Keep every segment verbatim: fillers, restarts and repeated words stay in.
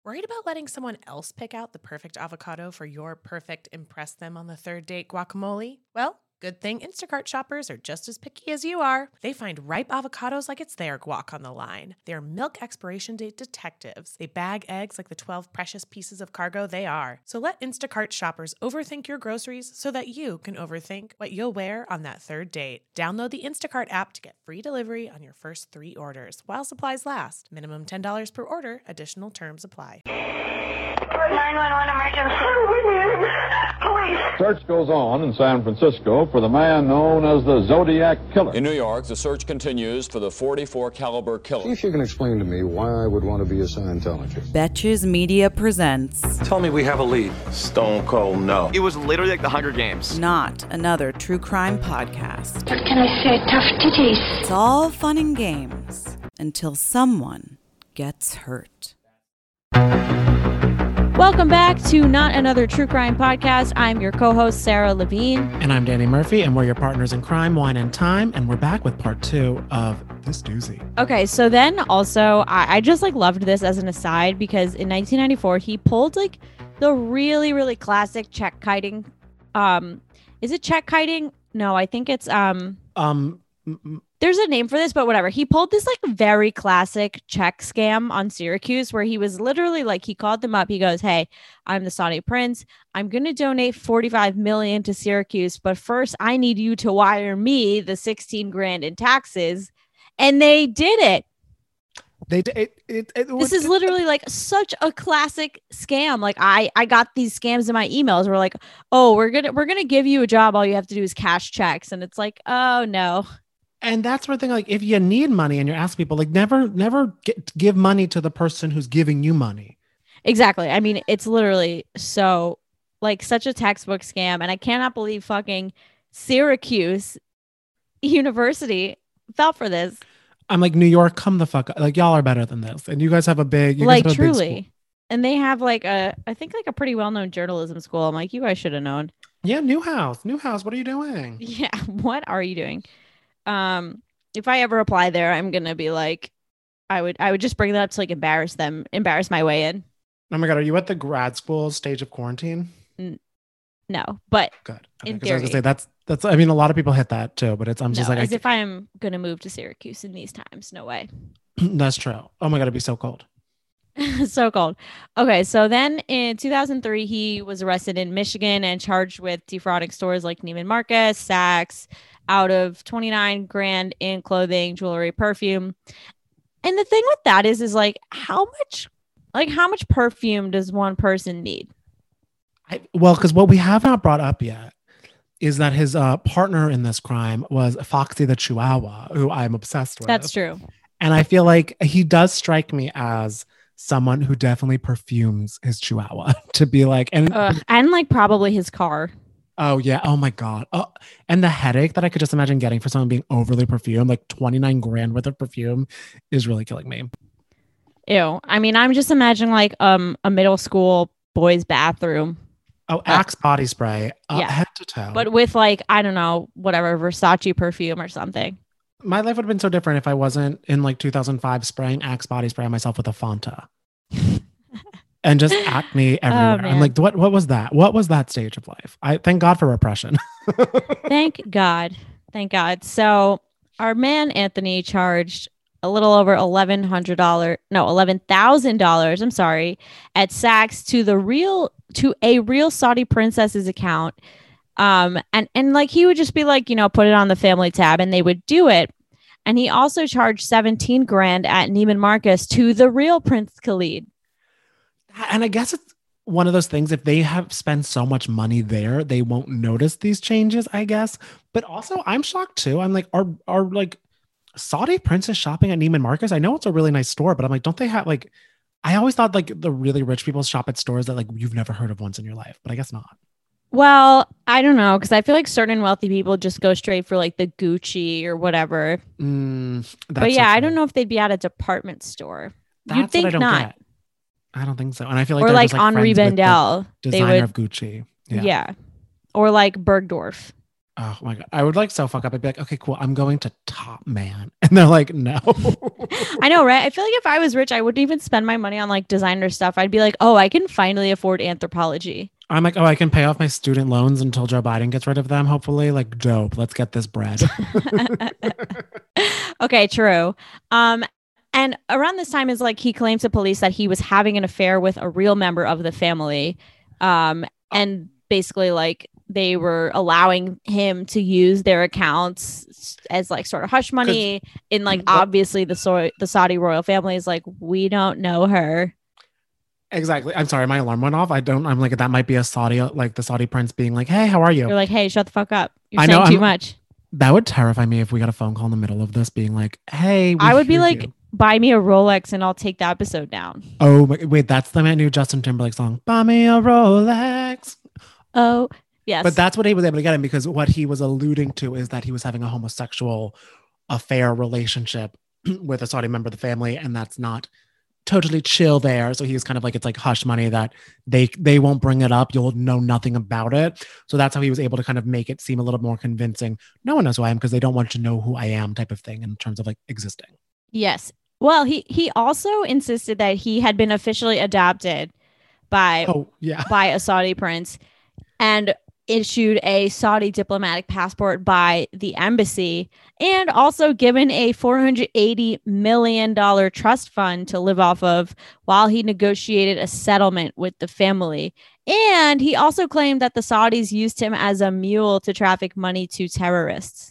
Worried about letting someone else pick out the perfect avocado for your perfect impress them on the third date guacamole? Well, good thing Instacart shoppers are just as picky as you are. They find ripe avocados like it's their guac on the line. They're milk expiration date detectives. They bag eggs like the twelve precious pieces of cargo they are. So let Instacart shoppers overthink your groceries so that you can overthink what you'll wear on that third date. Download the Instacart app to get free delivery on your first three orders while supplies last. Minimum ten dollars per order. Additional terms apply. nine one one emergency. Police. Search goes on in San Francisco for the man known as the Zodiac Killer. In New York, the search continues for the forty-four caliber killer. See if you can explain to me why I would want to be a Scientologist. Betches Media presents Tell me we have a lead. Stone cold no. It was literally like the Hunger Games. Not another true crime podcast. What can I say? Tough titties. It's all fun and games until someone gets hurt. Welcome back to Not Another True Crime Podcast. I'm your co-host, Sarah Levine. And I'm Danny Murphy, and we're your partners in crime, wine, and time. And we're back with part two of this doozy. Okay, so then also, I, I just like loved this as an aside because in nineteen ninety-four, he pulled like the really, really classic check kiting. Um, is it check kiting? No, I think it's... um. Um. M- There's a name for this, but whatever. He pulled this like very classic check scam on Syracuse where he was literally like, he called them up. He goes, hey, I'm the Saudi Prince. I'm going to donate forty-five million to Syracuse. But first, I need you to wire me the sixteen grand in taxes. And they did it. They it, it, it, it This is literally like such a classic scam. Like I, I got these scams in my emails. We're like, oh, we're gonna we're gonna give you a job. All you have to do is cash checks. And it's like, oh, no. And that's one thing, like, if you need money and you're asking people, like, never, never get, give money to the person who's giving you money. Exactly. I mean, it's literally so, like, such a textbook scam. And I cannot believe fucking Syracuse University fell for this. I'm like, New York, come the fuck up. Like, y'all are better than this. And you guys have a big, you like, guys have a big truly. school. And they have, like, a, I think, like, a pretty well-known journalism school. I'm like, you guys should have known. Yeah, Newhouse. Newhouse, what are you doing? Yeah, what are you doing? Um, if I ever apply there, I'm gonna be like, I would, I would just bring that up to like embarrass them, embarrass my way in. Oh my god, are you at the grad school stage of quarantine? N- no, but good. Okay, in theory, I was theory, gonna say that's that's. I mean, a lot of people hit that too, but it's. I'm just no, like, as I, if I am gonna move to Syracuse in these times. No way. That's true. Oh my god, it'd be so cold. So cold. Okay, so then in two thousand three, he was arrested in Michigan and charged with defrauding stores like Neiman Marcus, Saks, out of twenty-nine grand in clothing, jewelry, perfume. And the thing with that is, is like, how much, like, how much perfume does one person need? I, well, because what we have not brought up yet is that his uh, partner in this crime was Foxy the Chihuahua, who I'm obsessed with. That's true. And I feel like he does strike me as someone who definitely perfumes his Chihuahua to be like, and uh, and like probably his car. Oh yeah. Oh my God. Oh, and the headache that I could just imagine getting for someone being overly perfumed, like twenty-nine grand worth of perfume is really killing me. Ew. I mean, I'm just imagining like um a middle school boys bathroom. Oh, Axe uh, body spray. Uh, yeah. Head to toe. But with like, I don't know, whatever, Versace perfume or something. My life would have been so different if I wasn't in like two thousand five spraying Axe body spray on myself with a Fanta. And just acne everywhere. Oh, I'm like, what what was that? What was that stage of life? I thank God for repression. Thank God. Thank God. So our man Anthony charged a little over eleven hundred dollars, no, eleven thousand dollars, I'm sorry, at Saks to the real to a real Saudi princess's account. Um, and, and like he would just be like, you know, put it on the family tab and they would do it. And he also charged seventeen grand at Neiman Marcus to the real Prince Khalid. And I guess it's one of those things, if they have spent so much money there, they won't notice these changes, I guess. But also I'm shocked too. I'm like, are, are like Saudi princes shopping at Neiman Marcus? I know it's a really nice store, but I'm like, don't they have like, I always thought like the really rich people shop at stores that like you've never heard of once in your life, but I guess not. Well, I don't know, because I feel like certain wealthy people just go straight for like the Gucci or whatever. Mm, but yeah, I don't know if they'd be at a department store. That's You'd think what I don't not. Get. I don't think so. And I feel like or they're like, just, like Henri Bendel, the designer they would, of Gucci. Yeah. yeah. Or like Bergdorf. Oh my God. I would like so fuck up. I'd be like, okay, cool. I'm going to Top Man. And they're like, no. I know, right? I feel like if I was rich, I wouldn't even spend my money on like designer stuff. I'd be like, oh, I can finally afford Anthropologie. I'm like, oh, I can pay off my student loans until Joe Biden gets rid of them, hopefully. Like, dope. Let's get this bread. Okay, true. Um, and around this time is like he claims to police that he was having an affair with a real member of the family. Um, and basically like they were allowing him to use their accounts as like sort of hush money in like obviously the so- the Saudi royal family is like, we don't know her. Exactly. I'm sorry, my alarm went off. I don't. I'm like, that might be a Saudi, like the Saudi prince being like, "Hey, how are you?" You're like, "Hey, shut the fuck up. You're I saying know, too I'm, much." That would terrify me if we got a phone call in the middle of this, being like, "Hey." We I would be hear like, you. "Buy me a Rolex and I'll take the episode down." Oh my, wait, that's the new Justin Timberlake song. Buy me a Rolex. Oh yes. But that's what he was able to get him, because what he was alluding to is that he was having a homosexual affair relationship with a Saudi member of the family, and that's not totally chill there. So he was kind of like, it's like hush money that they they won't bring it up. You'll know nothing about it. So that's how he was able to kind of make it seem a little more convincing. No one knows who I am because they don't want to know who I am, type of thing, in terms of like existing. Yes. Well, he he also insisted that he had been officially adopted by oh yeah by a Saudi prince and issued a Saudi diplomatic passport by the embassy, and also given a four hundred eighty million dollars trust fund to live off of while he negotiated a settlement with the family. And he also claimed that the Saudis used him as a mule to traffic money to terrorists.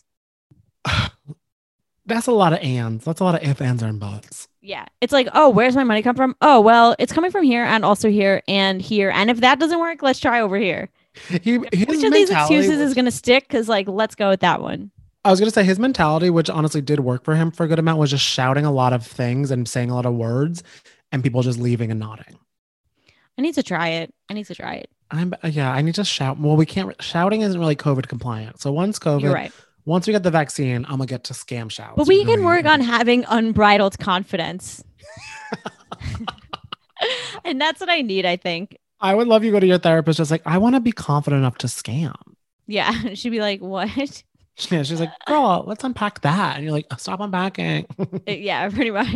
That's a lot of ands. That's a lot of ifs, ands, and buts. Yeah. It's like, oh, where's my money come from? Oh, well, it's coming from here and also here and here. And if that doesn't work, let's try over here. He, Which of these excuses was, is going to stick? Because, like, let's go with that one. I was going to say his mentality, which honestly did work for him for a good amount, was just shouting a lot of things and saying a lot of words and people just leaving and nodding. I need to try it. I need to try it. I'm yeah, I need to shout. Well, we can't. Shouting isn't really COVID compliant. So once COVID, You're right. Once we get the vaccine, I'm going to get to scam shouts. But we can work on having unbridled confidence. And that's what I need, I think. I would love you go to your therapist just like, I want to be confident enough to scam. Yeah. She'd be like, what? Yeah, she's like, girl, let's unpack that. And you're like, stop unpacking. Yeah, pretty much.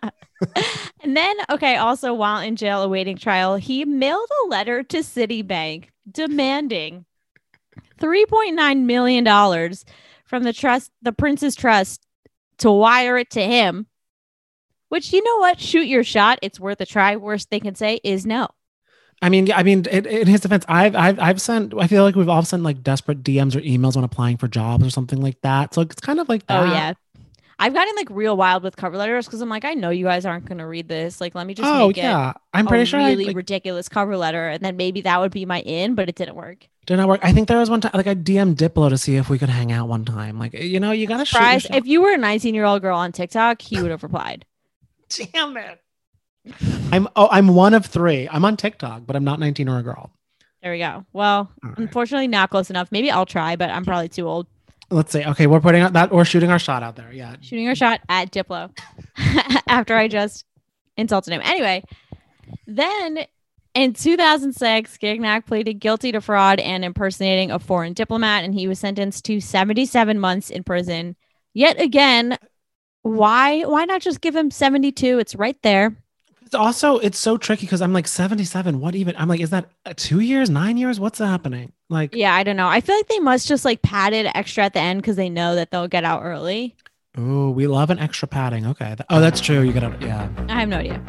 And then, okay, also while in jail awaiting trial, he mailed a letter to Citibank demanding three point nine million dollars from the trust, the Prince's Trust, to wire it to him. Which, you know what? Shoot your shot. It's worth a try. Worst they can say is no. I mean, I mean, in, in his defense, I've, I've, I've sent. I feel like we've all sent like desperate D Ms or emails when applying for jobs or something like that. So it's kind of like that. Oh yeah, I've gotten like real wild with cover letters because I'm like, I know you guys aren't going to read this. Like, let me just oh make yeah, it I'm pretty a sure really I, like, ridiculous cover letter, and then maybe that would be my in, but it didn't work. Did not work. I think there was one time, like I D M'd Diplo to see if we could hang out one time. Like, you know, you gotta shoot your shot. If you were a nineteen year old girl on TikTok, he would have replied. Damn it. I'm oh I'm one of three. I'm on TikTok, but I'm not nineteen or a girl. There we go. Well, right. Unfortunately, not close enough. Maybe I'll try, but I'm probably too old. Let's see. Okay, we're putting out that or shooting our shot out there. Yeah, shooting our shot at Diplo after I just insulted him. Anyway, then in two thousand six, Gignac pleaded guilty to fraud and impersonating a foreign diplomat, and he was sentenced to seventy-seven months in prison. Yet again, why why not just give him seventy-two? It's right there. It's also, it's so tricky because I'm like seventy-seven. What even? I'm like, is that two years, nine years? What's happening? Like, yeah, I don't know. I feel like they must just like pad it extra at the end because they know that they'll get out early. Oh, we love an extra padding. Okay. Oh, that's true. You get out. Yeah. I have no idea.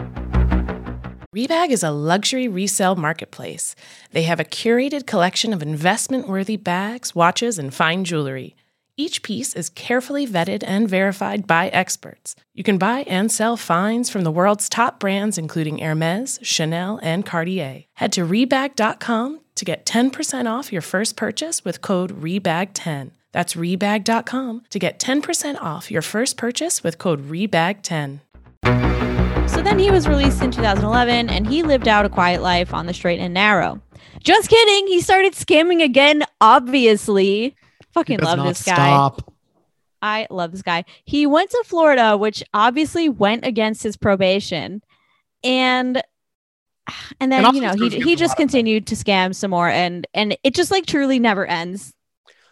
Rebag is a luxury resale marketplace. They have a curated collection of investment-worthy bags, watches, and fine jewelry. Each piece is carefully vetted and verified by experts. You can buy and sell finds from the world's top brands, including Hermes, Chanel, and Cartier. Head to Rebag dot com to get ten percent off your first purchase with code Rebag ten. That's Rebag dot com to get ten percent off your first purchase with code Rebag ten. So then he was released in two thousand eleven, and he lived out a quiet life on the straight and narrow. Just kidding. He started scamming again, obviously. Fucking love this guy. Stop. I love this guy. He went to Florida, which obviously went against his probation. And and then, and you know, he he just continued to scam some more, and and it just like truly never ends.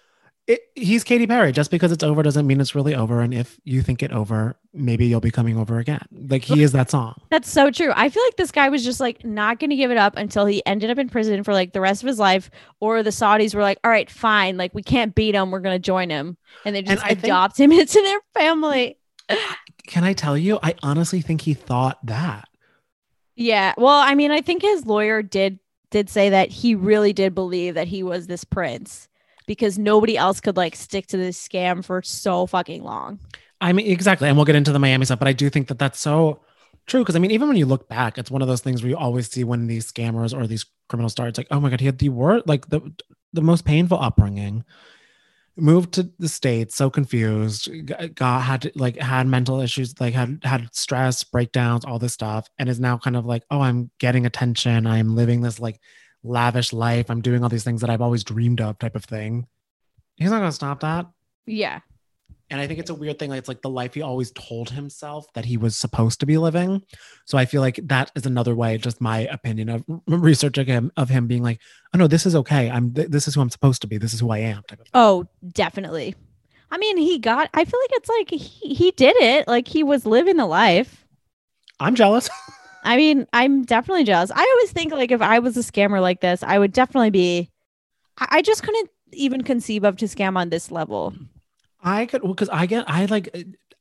it, he's Katy Perry. Just because it's over doesn't mean it's really over. And if you think it over, maybe you'll be coming over again. Like he is that song. That's so true. I feel like this guy was just like not going to give it up until he ended up in prison for like the rest of his life. Or the Saudis were like, all right, fine. Like we can't beat him. We're going to join him. And they just and adopt think, him into their family. Can I tell you? I honestly think he thought that. Yeah. Well, I mean, I think his lawyer did did say that he really did believe that he was this prince because nobody else could like stick to this scam for so fucking long. I mean, exactly. And we'll get into the Miami stuff, but I do think that that's so true. Because I mean, even when you look back, it's one of those things where you always see when these scammers or these criminals start, it's like, oh my God, he had the word, like the, the most painful upbringing, moved to the States, so confused, got, had like had mental issues, like had, had stress, breakdowns, all this stuff. And is now kind of like, oh, I'm getting attention. I'm living this like lavish life. I'm doing all these things that I've always dreamed of type of thing. He's not going to stop that. Yeah. And I think it's a weird thing. Like, it's like the life he always told himself that he was supposed to be living. So I feel like that is another way, just my opinion of researching him, of him being like, oh no, this is okay. I'm, th- this is who I'm supposed to be. This is who I am. Type of oh, definitely. I mean, he got, I feel like it's like, he, he did it. Like he was living the life. I'm jealous. I mean, I'm definitely jealous. I always think like if I was a scammer like this, I would definitely be, I, I just couldn't even conceive of to scam on this level. I could, because I get, I like,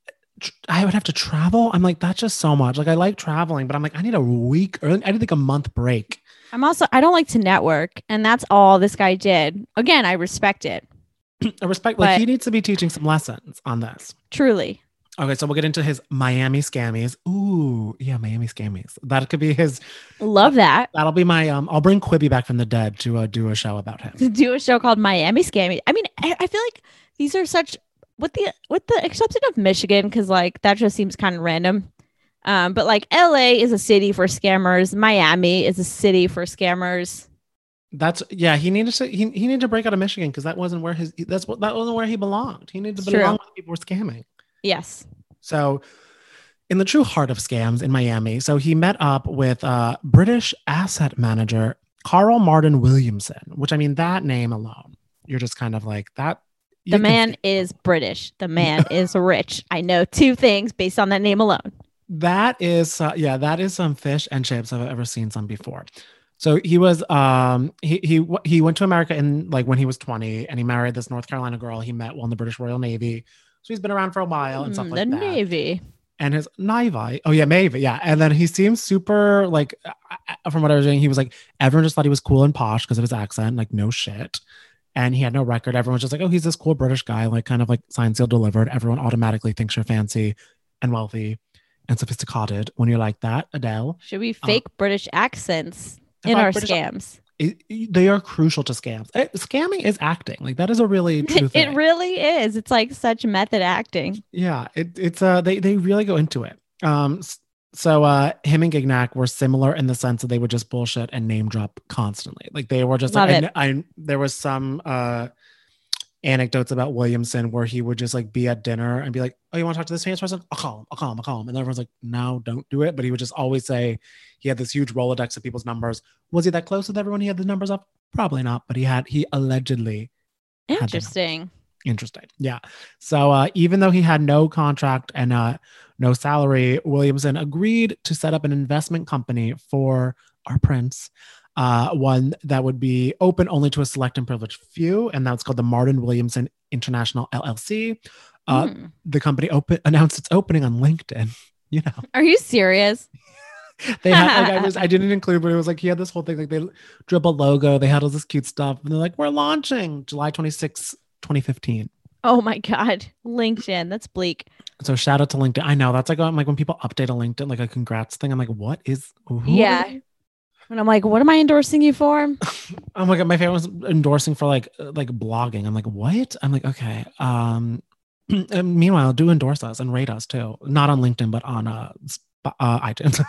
I would have to travel. I'm like, that's just so much. Like, I like traveling, but I'm like, I need a week or I need like a month break. I'm also, I don't like to network. And that's all this guy did. Again, I respect it. I respect, like, he needs to be teaching some lessons on this. Truly. Okay, so we'll get into his Miami scammies. Ooh, yeah, Miami scammies. That could be his. Love that. That'll be my. Um, I'll bring Quibi back from the dead to uh, do a show about him. To do a show called Miami Scammies. I mean, I, I feel like these are such with the with the exception of Michigan, because like that just seems kind of random. Um, but like L A is a city for scammers. Miami is a city for scammers. That's yeah. He needed to. He, he needed to break out of Michigan because that wasn't where his. That's what that wasn't where he belonged. He needed to True. belong where people were scamming. Yes. So, in the true heart of scams in Miami, so he met up with uh, British asset manager Carl Martin Williamson, which I mean, that name alone, you're just kind of like that. The man is British. The man is rich. I know two things based on that name alone. That is, uh, yeah, that is some fish and chips I've ever seen some before. So he was, um, he he he went to America in like when he was twenty, and he married this North Carolina girl he met while in the British Royal Navy. So he's been around for a while and stuff mm, like the that. The Navy. And his Navy. Oh yeah, Navy. Yeah. And then he seems super like, from what I was reading, he was like, everyone just thought he was cool and posh because of his accent. Like, no shit. And he had no record. Everyone was just like, oh, he's this cool British guy, like kind of like signed, sealed, delivered. Everyone automatically thinks you're fancy and wealthy and sophisticated when you're like that, Adele. Should we fake um, British accents in our British, scams? It, it, they are crucial to scams. It, scamming is acting. Like that is a really true thing. It really is. It's like such method acting. Yeah, it, it's uh they they really go into it. Um, so uh, him and Gignac were similar in the sense that they would just bullshit and name drop constantly. Like they were just Love like it. I, I there was some uh anecdotes about Williamson where he would just like be at dinner and be like, oh, you want to talk to this famous person? I'll call him, I'll call him, I'll call him. And everyone's like, no, don't do it. But he would just always say he had this huge Rolodex of people's numbers. Was he that close with everyone he had the numbers up? Probably not, but he had, he allegedly. Interesting. Interesting. Yeah. So uh, even though he had no contract and uh, no salary, Williamson agreed to set up an investment company for our prince. Uh, one that would be open only to a select and privileged few, and that's called the Martin Williamson International L L C. Uh, mm. The company open announced its opening on LinkedIn. You know, are you serious? They had like I was I didn't include, but it was like he had this whole thing like they drew up a logo, they had all this cute stuff, and they're like, we're launching July twenty-sixth, twenty fifteen. Oh my God, LinkedIn, that's bleak. So shout out to LinkedIn. I know that's like I'm like when people update a LinkedIn like a congrats thing. I'm like, what is? Who yeah. And I'm like, what am I endorsing you for? Oh my God, my family was endorsing for like like blogging. I'm like, what? I'm like, okay. Um, and meanwhile, do endorse us and rate us too. Not on LinkedIn, but on uh, uh iTunes.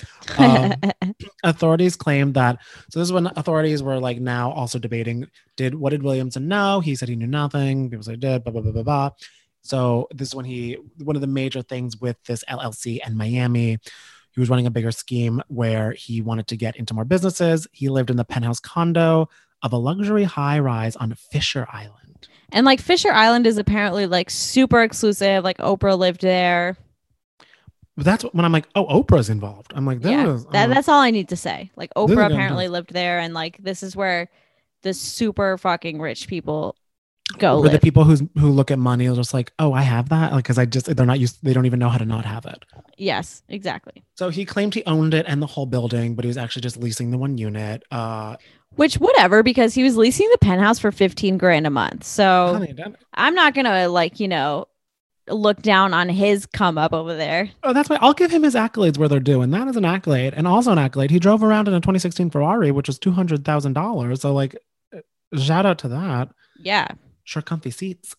um, authorities claimed that. So this is when authorities were like now also debating. Did what did Williamson know? He said he knew nothing. People said did. Blah blah blah blah blah. So this is when he one of the major things with this L L C and Miami. He was running a bigger scheme where he wanted to get into more businesses. He lived in the penthouse condo of a luxury high rise on Fisher Island. And like Fisher Island is apparently like super exclusive. Like Oprah lived there. But that's when I'm like, oh, Oprah's involved. I'm like, yeah, is, that, uh, that's all I need to say. Like This is Oprah gonna apparently do- lived there, and like this is where the super fucking rich people go or live. the people who's who look at money are just like, oh, I have that, like because I just they're not used. They don't even know how to not have it. Yes, exactly. So he claimed he owned it and the whole building, but he was actually just leasing the one unit. Uh, Which whatever, because he was leasing the penthouse for fifteen grand a month. So honey, that- I'm not gonna like you know look down on his come up over there. oh, that's why I'll give him his accolades where they're due, and that is an accolade, and also an accolade. He drove around in a twenty sixteen Ferrari, which was two hundred thousand dollars. So like, shout out to that. Yeah. Sure, comfy seats.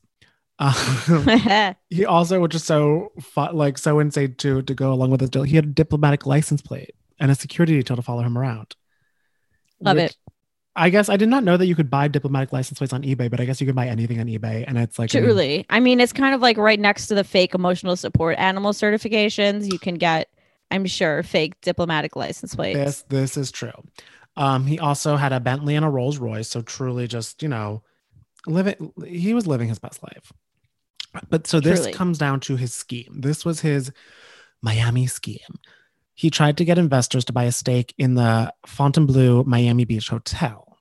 Uh, he also, which is so fu- like so insane too, to go along with his deal. He had a diplomatic license plate and a security detail to follow him around. Love Which- it. I guess I did not know that you could buy diplomatic license plates on eBay, but I guess you could buy anything on eBay, and it's like I mean, Truly. I mean, it's kind of like right next to the fake emotional support animal certifications. You can get, I'm sure, fake diplomatic license plates. this this is true. Um, he also had a Bentley and a Rolls Royce, so truly just you know, living. He was living his best life. But so this Truly. comes down to his scheme. This was his Miami scheme. He tried to get investors to buy a stake in the Fontainebleau Miami Beach Hotel.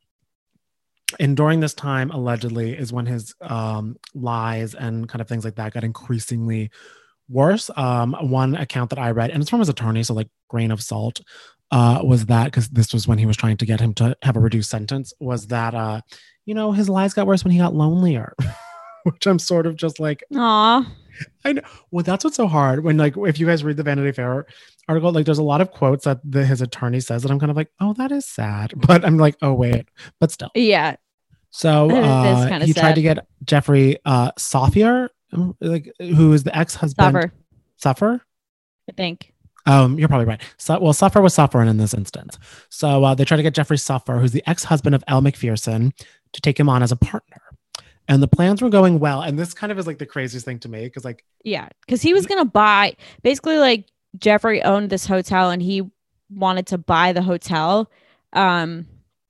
And during this time, allegedly, is when his um, lies and kind of things like that got increasingly worse. Um, one account that I read, and it's from his attorney, so like grain of salt, uh, was that because this was when he was trying to get him to have a reduced sentence, was that, uh, you know, his lies got worse when he got lonelier, which I'm sort of just like, Aw. I know. Well, that's what's so hard when, like, if you guys read the Vanity Fair article, like, there's a lot of quotes that the, his attorney says that I'm kind of like, oh, that is sad. But I'm like, oh, wait, but still. Yeah. So It is uh, kinda he tried sad. to get Jeffrey uh, Safir, like, who is the ex-husband. Suffer, Suffer? I think. Um, you're probably right. So, well, Suffer was suffering in this instance. So uh, they tried to get Jeffrey Suffer, who's the ex-husband of Elle Macpherson, to take him on as a partner. And the plans were going well. And this kind of is like the craziest thing to me because, like, Yeah. Because he was going to buy, basically, like, Jeffrey owned this hotel and he wanted to buy the hotel. Um,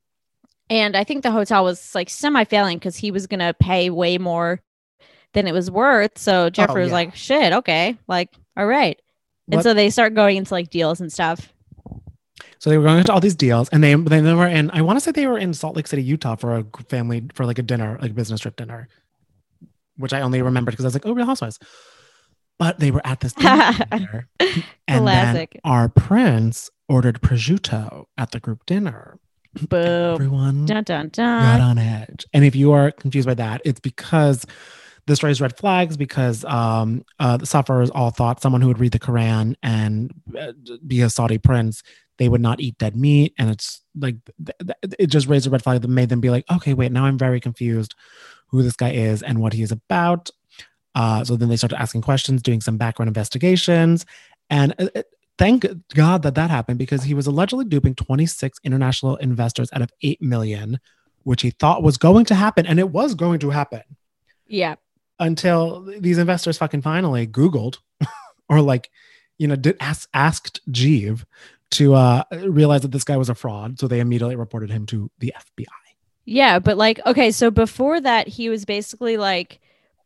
and I think the hotel was like semi failing because he was going to pay way more than it was worth. So Jeffrey was yeah. like, shit, okay. Like, all right. And What- so they start going into like deals and stuff. So they were going into all these deals, and they they were in. I want to say they were in Salt Lake City, Utah, for a family for like a dinner, like a business trip dinner, which I only remembered because I was like, "Oh, Real Housewives." But they were at this dinner, and then Classic. our prince ordered prosciutto at the group dinner. Boom. Everyone Dun, dun, got dun. on edge, and if you are confused by that, it's because this raised red flags because um, uh, the sufferers all thought someone who would read the Quran and uh, be a Saudi prince, they would not eat dead meat. And it's like, th- th- it just raised a red flag that made them be like, okay, wait, now I'm very confused who this guy is and what he is about. Uh, so then they started asking questions, doing some background investigations. And uh, uh, thank God that that happened because he was allegedly duping twenty-six international investors out of eight million, which he thought was going to happen. And it was going to happen. Yeah. Until these investors fucking finally Googled or like, you know, did ask, asked Jeev to uh, realize that this guy was a fraud. So they immediately reported him to the F B I. Yeah. But like, okay. So before that, he was basically like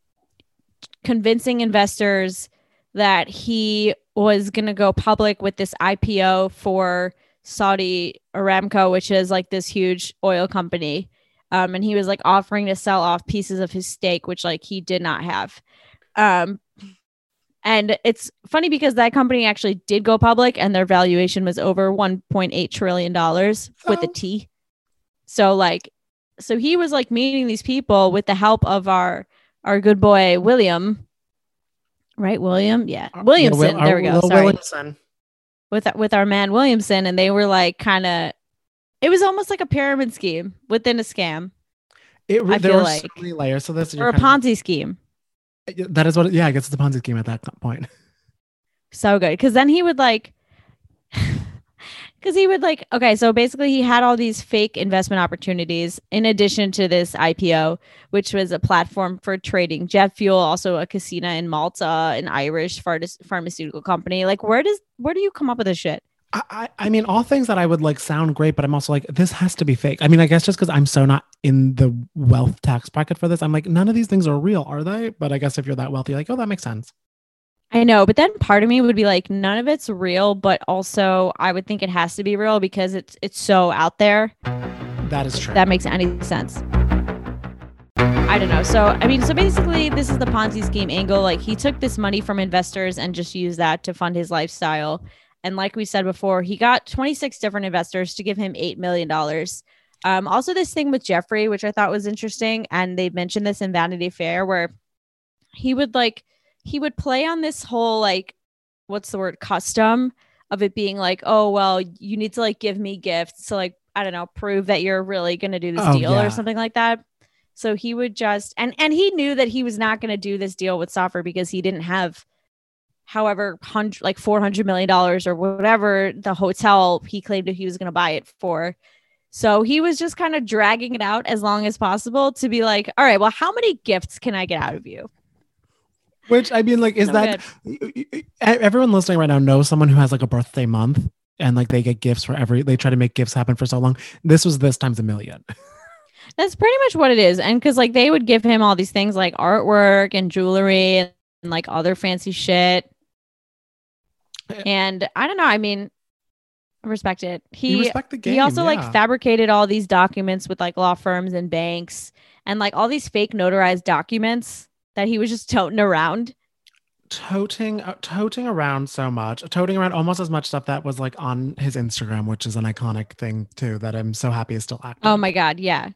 convincing investors that he was going to go public with this I P O for Saudi Aramco, which is like this huge oil company. Um, and he was like offering to sell off pieces of his stake, which like he did not have. Um, and it's funny because that company actually did go public and their valuation was over one point eight trillion dollars with a Oh. T. So like, so he was like meeting these people with the help of our, our good boy, William, right? William. Yeah. Williamson. Will- there we go. Will Sorry. Williamson. With, with our man, Williamson. And they were like, kind of, it was almost like a pyramid scheme within a scam It, I there feel were like. so many layers. So this or a Ponzi scheme. That is what. Yeah, I guess it's a Ponzi scheme at that point. So good. Because then he would like, because he would like, okay, so basically he had all these fake investment opportunities in addition to this I P O, which was a platform for trading jet fuel, also a casino in Malta, an Irish phar- pharmaceutical company. Like, where does, where do you come up with this shit? I, I, I mean, all things that I would like sound great, but I'm also like, this has to be fake. I mean, I guess just because I'm so not in the wealth tax bracket for this, I'm like, none of these things are real, are they? But I guess if you're that wealthy, like, oh, that makes sense. I know, but then part of me would be like, none of it's real, but also I would think it has to be real because it's it's so out there. That is true. That makes any sense. I don't know. So, I mean, so basically this is the Ponzi scheme angle. Like he took this money from investors and just used that to fund his lifestyle. And like we said before, he got twenty-six different investors to give him eight million dollars. Um, also this thing with Jeffree, which I thought was interesting. And they mentioned this in Vanity Fair where he would like, he would play on this whole, like, what's the word, custom of it being like, oh, well, you need to like give me gifts to like, I don't know, prove that you're really going to do this oh, deal yeah. or something like that. So he would just, and, and he knew that he was not going to do this deal with Saffer because he didn't have however, hundred, like four hundred million dollars or whatever the hotel he claimed that he was going to buy it for. So he was just kind of dragging it out as long as possible to be like, all right, well, how many gifts can I get out of you? Which I mean, like, is So that everyone listening right now knows someone who has like a birthday month and like they get gifts for every, they try to make gifts happen for so long. This was this times a million. That's pretty much what it is. And because like they would give him all these things like artwork and jewelry and, and like other fancy shit. And I don't know. I mean, I respect it. He, you respect the game, he also yeah. like fabricated all these documents with like law firms and banks and like all these fake notarized documents that he was just toting around. Toting, uh, toting around so much, toting around almost as much stuff that was like on his Instagram, which is an iconic thing too, that I'm so happy is still active. Oh my God. Yeah.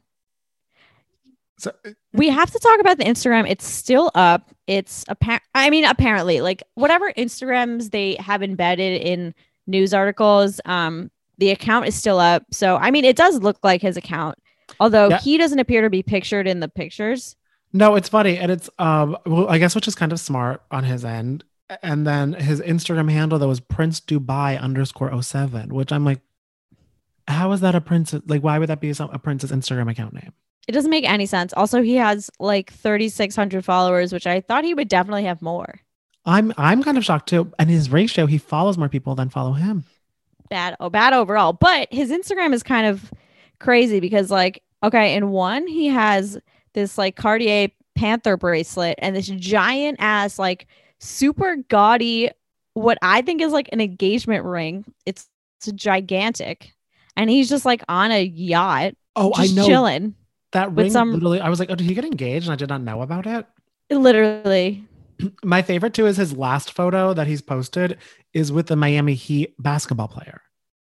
So we have to talk about the Instagram. It's still up. It's apparent. I mean, apparently like whatever Instagrams they have embedded in news articles, um, the account is still up. So, I mean, it does look like his account, although yeah. he doesn't appear to be pictured in the pictures. No, it's funny. And it's, um, well, I guess, which is kind of smart on his end. And then his Instagram handle that was Prince Dubai underscore oh seven, which I'm like, how is that a prince? Like, why would that be a prince's Instagram account name? It doesn't make any sense. Also, he has like thirty-six hundred followers, which I thought he would definitely have more. I'm, I'm kind of shocked too. And his ratio, he follows more people than follow him. Bad. Oh, bad overall. But his Instagram is kind of crazy because like, okay, in one, he has this like Cartier Panther bracelet and this giant ass, like super gaudy, what I think is like an engagement ring. It's, it's gigantic. And he's just like on a yacht. Oh, I know. Chilling. That with ring some... literally, I was like, oh, did he get engaged? And I did not know about it. Literally. My favorite too is his last photo that he's posted is with the Miami Heat basketball player.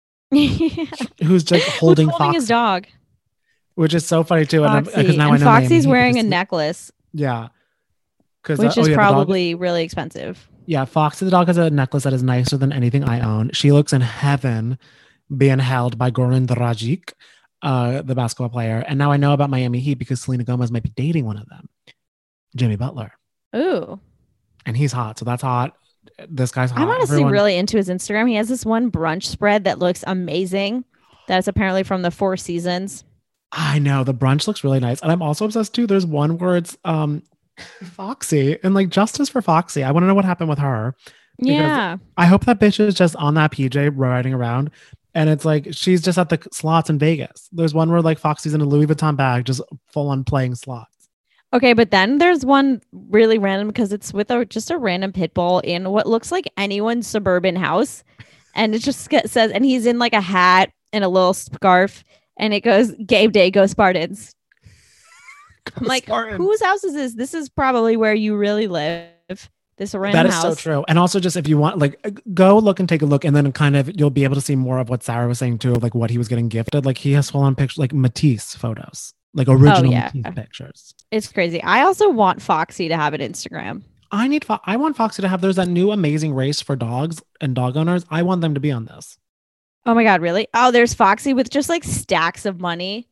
Who's just holding, Who's holding his dog. Which is so funny too. Foxy. And, now and I know Foxy's wearing a necklace. Yeah. Which uh, is oh, yeah, probably really expensive. Yeah. Foxy the dog has a necklace that is nicer than anything I own. She looks in heaven being held by Goran Dragic, uh, the basketball player. And now I know about Miami Heat because Selena Gomez might be dating one of them, Jimmy Butler. Ooh. And he's hot. So that's hot. This guy's hot. I'm honestly Everyone... really into his Instagram. He has this one brunch spread that looks amazing. That's apparently from the Four Seasons. I know. The brunch looks really nice. And I'm also obsessed too. There's one where it's um, Foxy and like justice for Foxy. I want to know what happened with her. Yeah. I hope that bitch is just on that P J riding around. And it's like, she's just at the slots in Vegas. There's one where like Foxy's in a Louis Vuitton bag, just full on playing slots. Okay, but then there's one really random because it's with a just a random pit bull in what looks like anyone's suburban house. And it just says, and he's in like a hat and a little scarf. And it goes, game day, go Spartans. Go I'm like, Spartans. Whose house is this? This is probably where you really live. This random That is house. so true. And also just if you want, like, go look and take a look. And then kind of, you'll be able to see more of what Sarah was saying too, like what he was getting gifted. Like he has full on pictures, like Matisse photos, like original oh, yeah. Matisse pictures. It's crazy. I also want Foxy to have an Instagram. I need, Fo- I want Foxy to have, there's that new amazing race for dogs and dog owners. I want them to be on this. Oh my God, really? Oh, there's Foxy with just like stacks of money.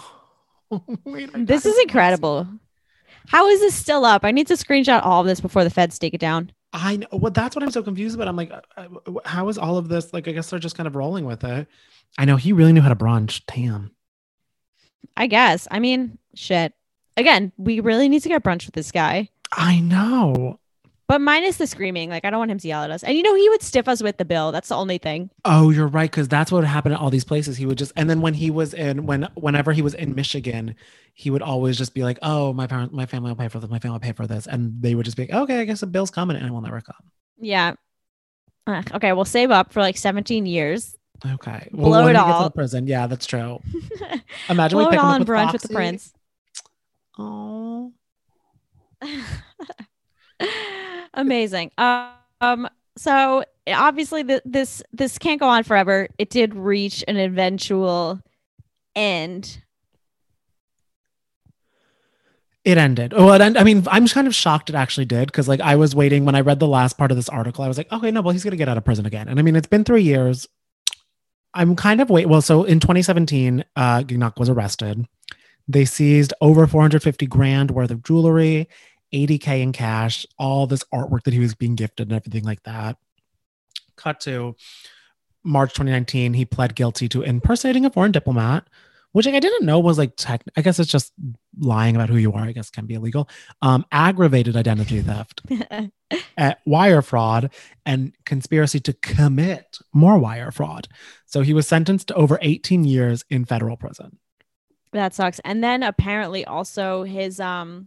Wait, this is incredible. How is this still up? I need to screenshot all of this before the feds take it down. I know. Well, that's what I'm so confused about. I'm like, uh, how is all of this? Like, I guess they're just kind of rolling with it. I know he really knew how to brunch. Damn. I guess. I mean, shit. Again, we really need to get brunch with this guy. I know. But minus the screaming. Like, I don't want him to yell at us. And you know, he would stiff us with the bill. That's the only thing. Oh, you're right. Because that's what would happen at all these places. He would just, and then when he was in, when, whenever he was in Michigan, he would always just be like, oh, my parents, my family will pay for this. My family will pay for this. And they would just be like, okay, I guess the bill's coming and it will never come. Yeah. Ugh, okay. We'll save up for like seventeen years. Okay. Blow well, when it he gets all. out of prison. Yeah, that's true. Imagine Blow we it pick him all up on with brunch Foxy. with the prince. Oh. Amazing. Um, so obviously the, this this can't go on forever. It did reach an eventual end. It ended. Oh, it end, I mean, I'm kind of shocked it actually did because, like, I was waiting when I read the last part of this article. I was like, okay, no, well, he's gonna get out of prison again. And I mean, it's been three years. I'm kind of wait. Well, so in twenty seventeen, uh, Gignac was arrested. They seized over four hundred fifty grand worth of jewelry, eighty K in cash, all this artwork that he was being gifted and everything like that. Cut to March twenty nineteen, he pled guilty to impersonating a foreign diplomat, which like, I didn't know was like tech. I guess it's just lying about who you are. I guess can be illegal. Um, aggravated identity theft, at wire fraud, and conspiracy to commit more wire fraud. So he was sentenced to over eighteen years in federal prison. That sucks. And then apparently also his um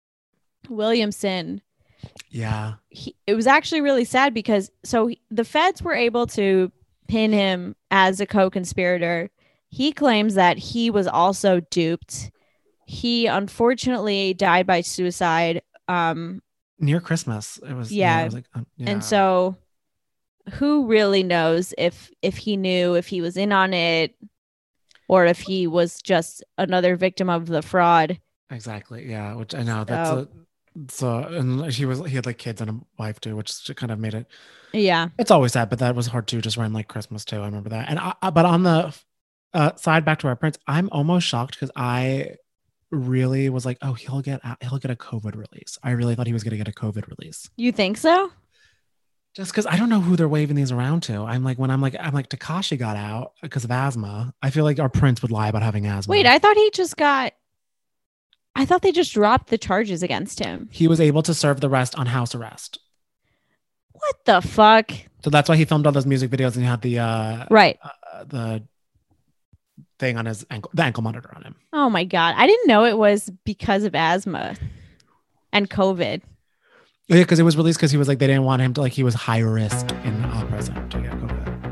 Williamson. Yeah. He, it was actually really sad because so he, the feds were able to pin him as a co-conspirator. He claims that he was also duped. He unfortunately died by suicide. Um, Near Christmas. It was. Yeah. yeah, it was like, um, yeah. And so who really knows if if he knew, if he was in on it, or if he was just another victim of the fraud. Exactly. Yeah. Which I know that's So- a, so, and he was, he had like kids and a wife too, which kind of made it. Yeah. It's always sad, but that was hard too, just around like Christmas too. I remember that. And I, I but on the uh, side back to our prince, I'm almost shocked because I really was like, oh, he'll get, a- he'll get a COVID release. I really thought he was going to get a COVID release. You think so? Just because I don't know who they're waving these around to. I'm like, when I'm like, I'm like, Tekashi got out because of asthma. I feel like our prince would lie about having asthma. Wait, I thought he just got. I thought they just dropped the charges against him. He was able to serve the rest on house arrest. What the fuck? So that's why he filmed all those music videos and he had the uh, Right. uh, the thing on his ankle, the ankle monitor on him. Oh my God. I didn't know it was because of asthma and COVID. Yeah, because it was released because he was like, they didn't want him to, like, he was high risk in uh, prison to get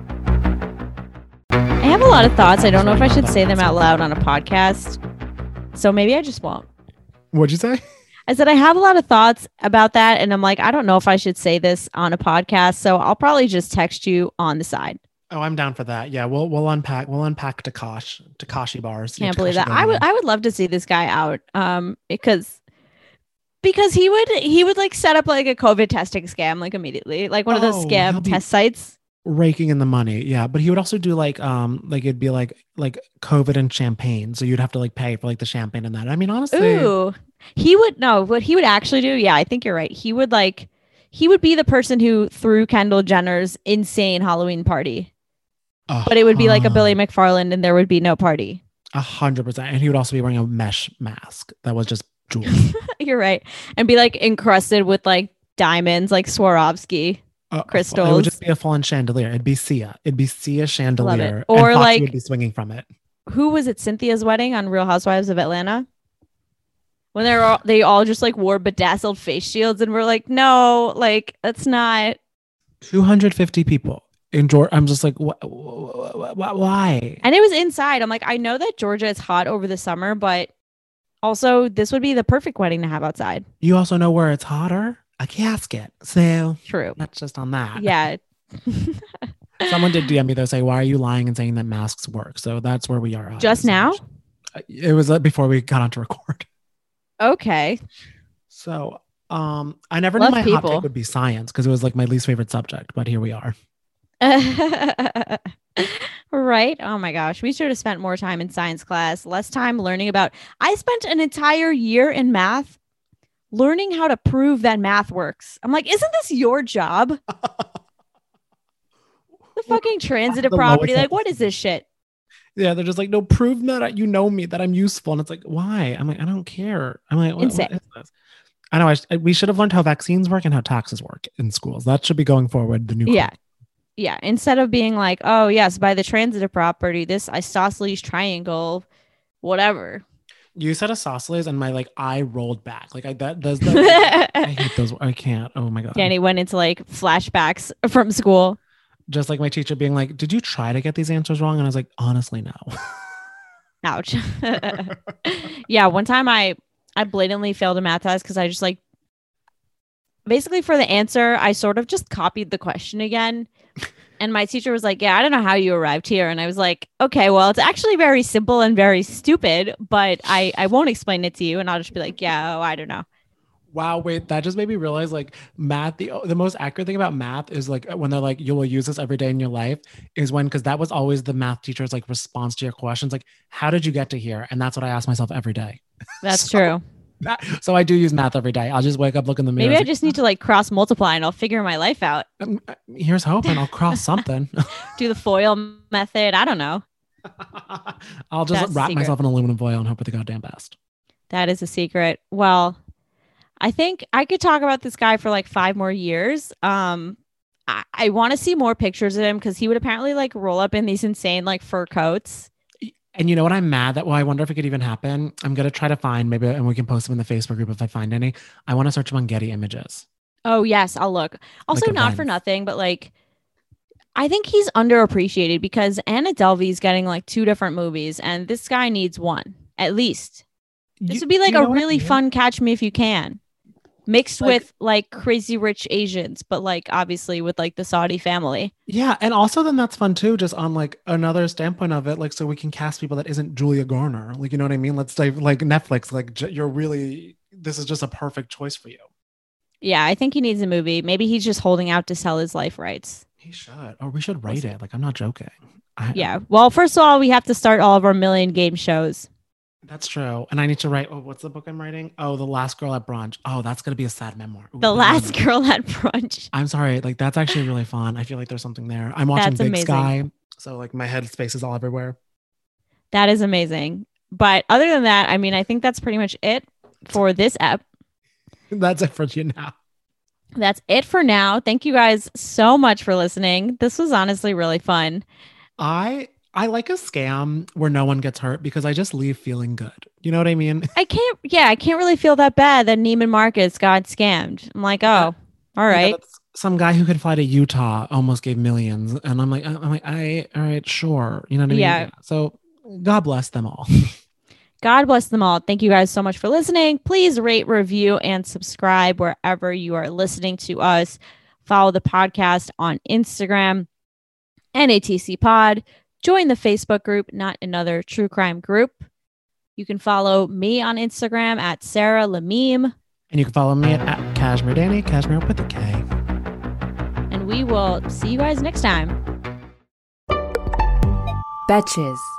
COVID. I have a lot of thoughts. I don't know if I should say them out loud on a podcast. So maybe I just won't. What'd you say? I said I have a lot of thoughts about that. And I'm like, I don't know if I should say this on a podcast. So I'll probably just text you on the side. Oh, I'm down for that. Yeah, we'll we'll unpack we'll unpack Tekashi Tekashi bars. Can't believe that. I would I would love to see this guy out. Um, because because he would he would like set up like a COVID testing scam like immediately, like one of those Oh, scam he'll be- test sites. raking in the money. Yeah, but he would also do like um like it'd be like like COVID and champagne. So you'd have to like pay for like the champagne and that. I mean, honestly, Ooh, he would no. What he would actually do? Yeah, I think you're right. He would like he would be the person who threw Kendall Jenner's insane Halloween party, a but it would be like a hun- Billy McFarland, and there would be no party. a hundred percent. And he would also be wearing a mesh mask that was just jewels. You're right, and be like encrusted with like diamonds, like Swarovski. Uh, Crystals. It would just be a fallen chandelier. It'd be Sia. It'd be Sia chandelier. Or and Foxy like- would be swinging from it. Who was it? Cynthia's wedding on Real Housewives of Atlanta. When they were all, they all just like wore bedazzled face shields, and we're like, no, like that's not. two hundred fifty people in Georgia. I'm just like, wh- wh- wh- wh- why? And it was inside. I'm like, I know that Georgia is hot over the summer, but also this would be the perfect wedding to have outside. You also know where it's hotter? A casket. So True. that's just on that. Yeah. Someone did D M me though, say, why are you lying and saying that masks work? So that's where we are. Just now? It was uh, before we got on to record. Okay. So um, I never Love knew my hot people. take would be science because it was like my least favorite subject, but here we are. Right. Oh my gosh. We should have spent more time in science class, less time learning about. I spent an entire year in math learning how to prove that math works. I'm like, isn't this your job? The fucking transitive The property. lowest Like, what is this shit? Yeah, they're just like, no, prove that you know me, that I'm useful. And it's like, why? I'm like, I don't care. I'm like, what, Insane. what is this? I know. I, sh- we should have learned how vaccines work and how taxes work in schools. That should be going forward. The new. Yeah. Yeah. Instead of being like, oh, yes, by the transitive property, this isosceles triangle, whatever. You said isosceles and my like eye rolled back. Like I that does that. I hate those. I can't. Oh my God. Danny went into like flashbacks from school. Just like my teacher being like, did you try to get these answers wrong? And I was like, honestly, no. Ouch. Yeah. One time I, I blatantly failed a math test because I just like, basically for the answer, I sort of just copied the question again. And my teacher was like, yeah, I don't know how you arrived here. And I was like, okay, well, it's actually very simple and very stupid, but I, I won't explain it to you. And I'll just be like, yeah, oh, I don't know. Wow, wait, that just made me realize like math, the the most accurate thing about math is like when they're like, you will use this every day in your life is when, because that was always the math teacher's like response to your questions. Like, how did you get to here? And that's what I ask myself every day. That's so, true. That, so I do use math every day. I'll just wake up, look in the mirror. Maybe I like, just need to like cross multiply and I'll figure my life out. Um, here's hoping I'll cross something. Do the foil method. I don't know. I'll just That's wrap myself in aluminum foil and hope for the goddamn best. That is a secret. Well, I think I could talk about this guy for like five more years. Um, I, I want to see more pictures of him because he would apparently like roll up in these insane like fur coats. And you know what? I'm mad that, well, I wonder if it could even happen. I'm going to try to find maybe, and we can post them in the Facebook group if I find any. I want to search them on Getty Images. Oh, yes. I'll look. Also, Like not events. for nothing, but like, I think he's underappreciated because Anna Delvey's getting like two different movies and this guy needs one at least. This You- would be like you a know what I really mean? fun Catch Me If You Can mixed Like- with like Crazy Rich Asians, but like obviously with like the Saudi family. Yeah. And also then that's fun too, just on like another standpoint of it. Like, so we can cast people that isn't Julia Garner. Like, you know what I mean? Let's say like Netflix, like j- you're really, this is just a perfect choice for you. Yeah, I think he needs a movie. Maybe he's just holding out to sell his life rights. He should, or we should write it. Like, I'm not joking. I, Yeah. Well, first of all, we have to start all of our million game shows. That's true. And I need to write, oh, what's the book I'm writing? Oh, The Last Girl at Brunch. Oh, that's going to be a sad memoir. Ooh, The that Last is- Girl at Brunch. I'm sorry. Like, that's actually really fun. I feel like there's something there. I'm watching That's Big amazing. Sky. So like my head space is all everywhere. That is amazing. But other than that, I mean, I think that's pretty much it for this ep. That's it for you now. That's it for now. Thank you guys so much for listening. This was honestly really fun. I I like a scam where no one gets hurt because I just leave feeling good. You know what I mean? I can't, yeah, I can't really feel that bad that Neiman Marcus got scammed. I'm like, oh, all right. Yeah, that's some guy who could fly to Utah almost gave millions. And I'm like, I'm like, I, all right, sure. You know what I mean? Yeah. So God bless them all. God bless them all. Thank you guys so much for listening. Please rate, review, and subscribe wherever you are listening to us. Follow the podcast on Instagram, N A T C Pod. Join the Facebook group, Not Another True Crime Group. You can follow me on Instagram at Sarah Lameme. And you can follow me at, at Cashmere Danny, Cashmere with a K. And we will see you guys next time. Betches.